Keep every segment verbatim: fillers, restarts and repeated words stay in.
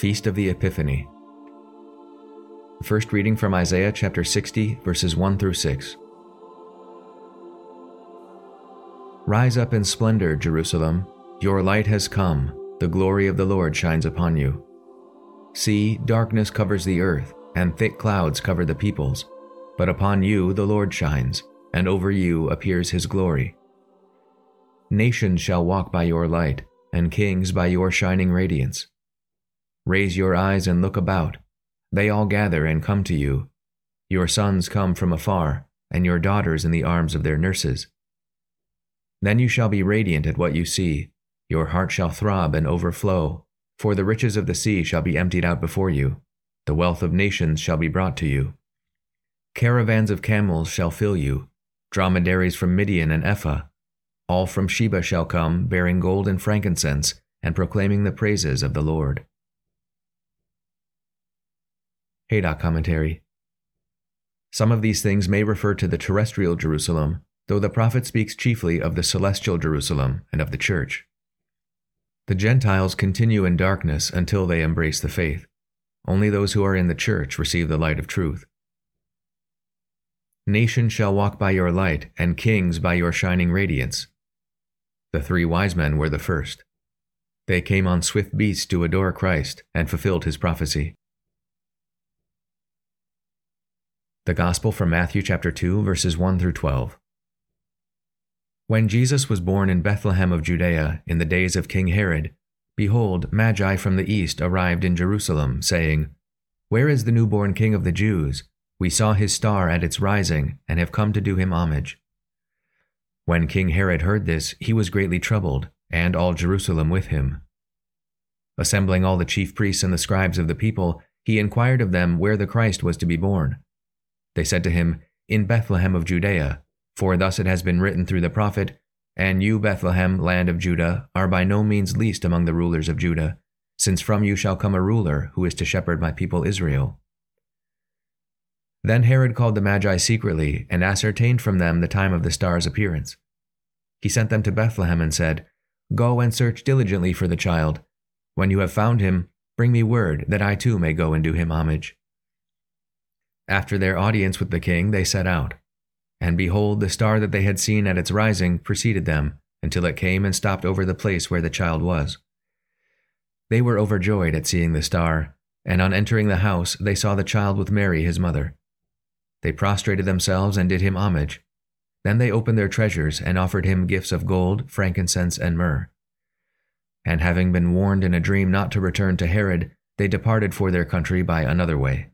Feast of the Epiphany. First reading from Isaiah chapter sixty, verses one through six. Rise up in splendor, Jerusalem. Your light has come. The glory of the Lord shines upon you. See, darkness covers the earth, and thick clouds cover the peoples. But upon you the Lord shines, and over you appears his glory. Nations shall walk by your light, and kings by your shining radiance. Raise your eyes and look about. They all gather and come to you. Your sons come from afar, and your daughters in the arms of their nurses. Then you shall be radiant at what you see. Your heart shall throb and overflow, for the riches of the sea shall be emptied out before you. The wealth of nations shall be brought to you. Caravans of camels shall fill you, dromedaries from Midian and Ephah. All from Sheba shall come, bearing gold and frankincense, and proclaiming the praises of the Lord. Haydock Commentary. Some of these things may refer to the terrestrial Jerusalem, though the prophet speaks chiefly of the celestial Jerusalem and of the church. The Gentiles continue in darkness until they embrace the faith. Only those who are in the church receive the light of truth. Nations shall walk by your light, and kings by your shining radiance. The three wise men were the first. They came on swift beasts to adore Christ and fulfilled his prophecy. The Gospel from Matthew chapter two, verses one through twelve. When Jesus was born in Bethlehem of Judea in the days of King Herod, behold, Magi from the east arrived in Jerusalem, saying, Where is the newborn King of the Jews? We saw his star at its rising, and have come to do him homage. When King Herod heard this, he was greatly troubled, and all Jerusalem with him. Assembling all the chief priests and the scribes of the people, he inquired of them where the Christ was to be born. They said to him, In Bethlehem of Judea, for thus it has been written through the prophet, And you, Bethlehem, land of Judah, are by no means least among the rulers of Judah, since from you shall come a ruler who is to shepherd my people Israel. Then Herod called the Magi secretly, and ascertained from them the time of the star's appearance. He sent them to Bethlehem and said, Go and search diligently for the child. When you have found him, bring me word, that I too may go and do him homage. After their audience with the king, they set out. And behold, the star that they had seen at its rising preceded them, until it came and stopped over the place where the child was. They were overjoyed at seeing the star, and on entering the house they saw the child with Mary his mother. They prostrated themselves and did him homage. Then they opened their treasures and offered him gifts of gold, frankincense, and myrrh. And having been warned in a dream not to return to Herod, they departed for their country by another way.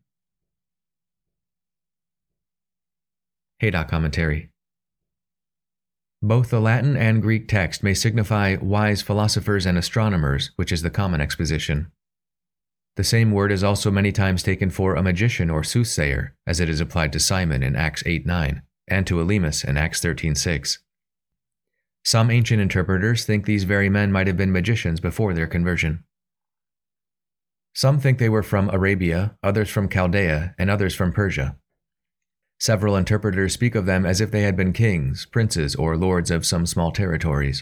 Haydock Commentary. Both the Latin and Greek text may signify wise philosophers and astronomers, which is the common exposition. The same word is also many times taken for a magician or soothsayer, as it is applied to Simon in Acts eight nine, and to Elymas in Acts thirteen six. Some ancient interpreters think these very men might have been magicians before their conversion. Some think they were from Arabia, others from Chaldea, and others from Persia. Several interpreters speak of them as if they had been kings, princes, or lords of some small territories.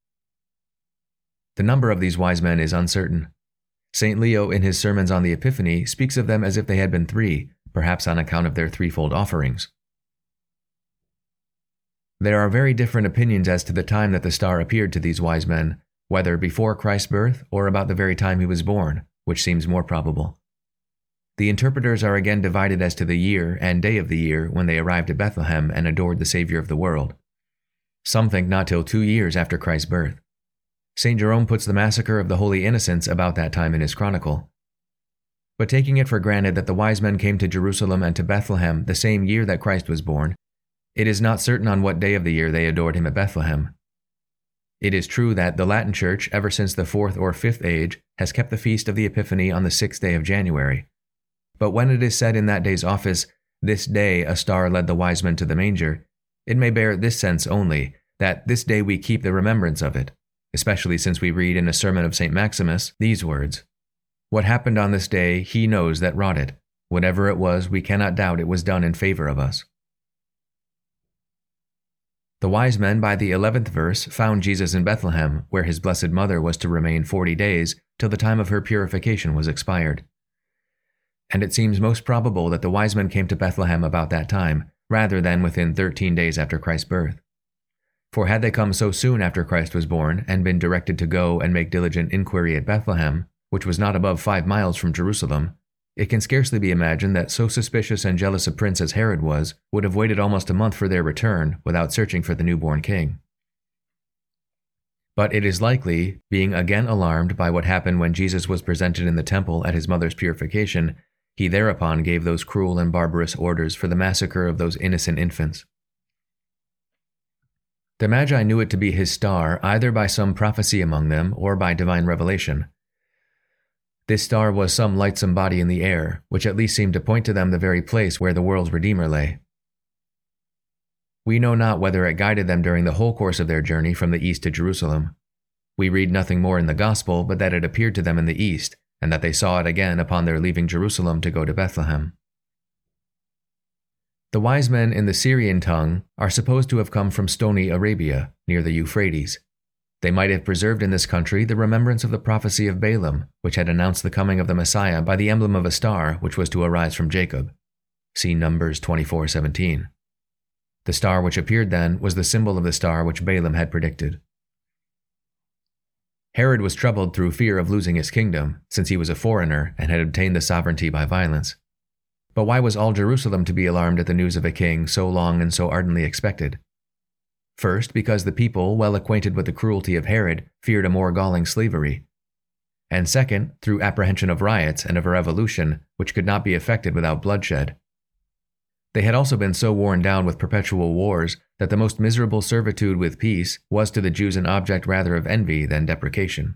The number of these wise men is uncertain. Saint Leo, in his sermons on the Epiphany, speaks of them as if they had been three, perhaps on account of their threefold offerings. There are very different opinions as to the time that the star appeared to these wise men, whether before Christ's birth or about the very time he was born, which seems more probable. The interpreters are again divided as to the year and day of the year when they arrived at Bethlehem and adored the Savior of the world. Some think not till two years after Christ's birth. Saint Jerome puts the massacre of the Holy Innocents about that time in his chronicle. But taking it for granted that the wise men came to Jerusalem and to Bethlehem the same year that Christ was born, it is not certain on what day of the year they adored him at Bethlehem. It is true that the Latin Church, ever since the fourth or fifth age, has kept the feast of the Epiphany on the sixth day of January. But when it is said in that day's office, This day a star led the wise men to the manger, it may bear this sense only, that this day we keep the remembrance of it, especially since we read in a sermon of Saint Maximus these words, What happened on this day he knows that wrought it. Whatever it was, we cannot doubt it was done in favor of us. The wise men by the eleventh verse found Jesus in Bethlehem, where his blessed mother was to remain forty days till the time of her purification was expired. And it seems most probable that the wise men came to Bethlehem about that time, rather than within thirteen days after Christ's birth. For had they come so soon after Christ was born, and been directed to go and make diligent inquiry at Bethlehem, which was not above five miles from Jerusalem, it can scarcely be imagined that so suspicious and jealous a prince as Herod was would have waited almost a month for their return without searching for the newborn king. But it is likely, being again alarmed by what happened when Jesus was presented in the temple at his mother's purification, he thereupon gave those cruel and barbarous orders for the massacre of those innocent infants. The Magi knew it to be his star either by some prophecy among them or by divine revelation. This star was some lightsome body in the air, which at least seemed to point to them the very place where the world's Redeemer lay. We know not whether it guided them during the whole course of their journey from the east to Jerusalem. We read nothing more in the Gospel but that it appeared to them in the east, and that they saw it again upon their leaving Jerusalem to go to Bethlehem. The wise men in the Syrian tongue are supposed to have come from stony Arabia, near the Euphrates. They might have preserved in this country the remembrance of the prophecy of Balaam, which had announced the coming of the Messiah by the emblem of a star which was to arise from Jacob. See Numbers twenty-four seventeen. The star which appeared then was the symbol of the star which Balaam had predicted. Herod was troubled through fear of losing his kingdom, since he was a foreigner and had obtained the sovereignty by violence. But why was all Jerusalem to be alarmed at the news of a king so long and so ardently expected? First, because the people, well acquainted with the cruelty of Herod, feared a more galling slavery. And second, through apprehension of riots and of a revolution, which could not be effected without bloodshed. They had also been so worn down with perpetual wars that the most miserable servitude with peace was to the Jews an object rather of envy than deprecation.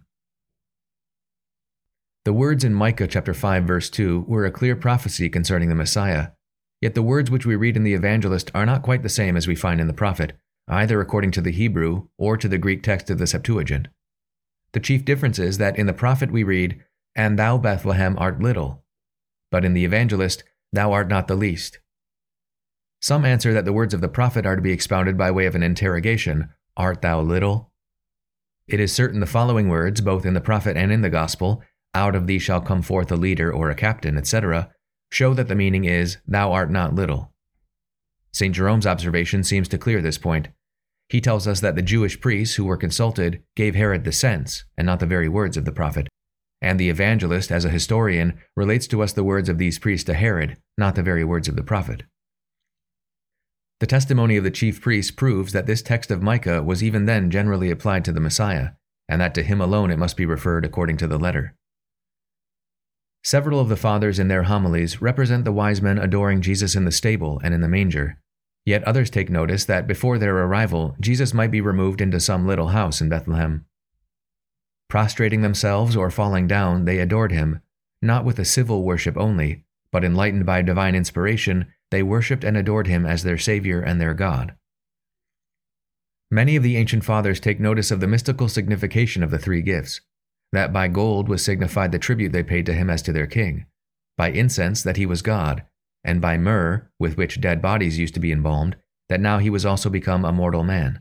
The words in Micah chapter five verse two were a clear prophecy concerning the Messiah, yet the words which we read in the evangelist are not quite the same as we find in the prophet, either according to the Hebrew or to the Greek text of the Septuagint. The chief difference is that in the prophet we read, "And thou, Bethlehem, art little," but in the evangelist, "Thou art not the least." Some answer that the words of the prophet are to be expounded by way of an interrogation, "Art thou little?" It is certain the following words, both in the prophet and in the gospel, "Out of thee shall come forth a leader or a captain," et cetera, show that the meaning is, "Thou art not little." Saint Jerome's observation seems to clear this point. He tells us that the Jewish priests who were consulted gave Herod the sense, and not the very words of the prophet, and the evangelist, as a historian, relates to us the words of these priests to Herod, not the very words of the prophet. The testimony of the chief priests proves that this text of Micah was even then generally applied to the Messiah, and that to him alone it must be referred according to the letter. Several of the fathers in their homilies represent the wise men adoring Jesus in the stable and in the manger, yet others take notice that before their arrival, Jesus might be removed into some little house in Bethlehem. Prostrating themselves or falling down, they adored him, not with a civil worship only, but enlightened by divine inspiration, they worshipped and adored him as their Savior and their God. Many of the ancient fathers take notice of the mystical signification of the three gifts, that by gold was signified the tribute they paid to him as to their king, by incense that he was God, and by myrrh, with which dead bodies used to be embalmed, that now he was also become a mortal man.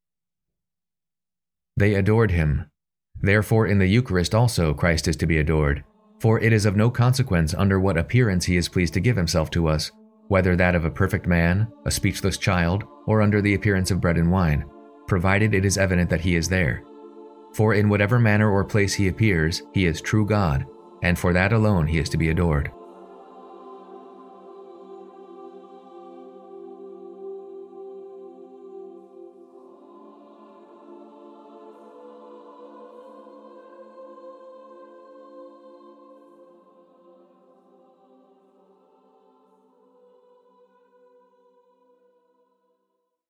They adored him. Therefore in the Eucharist also Christ is to be adored, for it is of no consequence under what appearance he is pleased to give himself to us, whether that of a perfect man, a speechless child, or under the appearance of bread and wine, provided it is evident that he is there. For in whatever manner or place he appears, he is true God, and for that alone he is to be adored.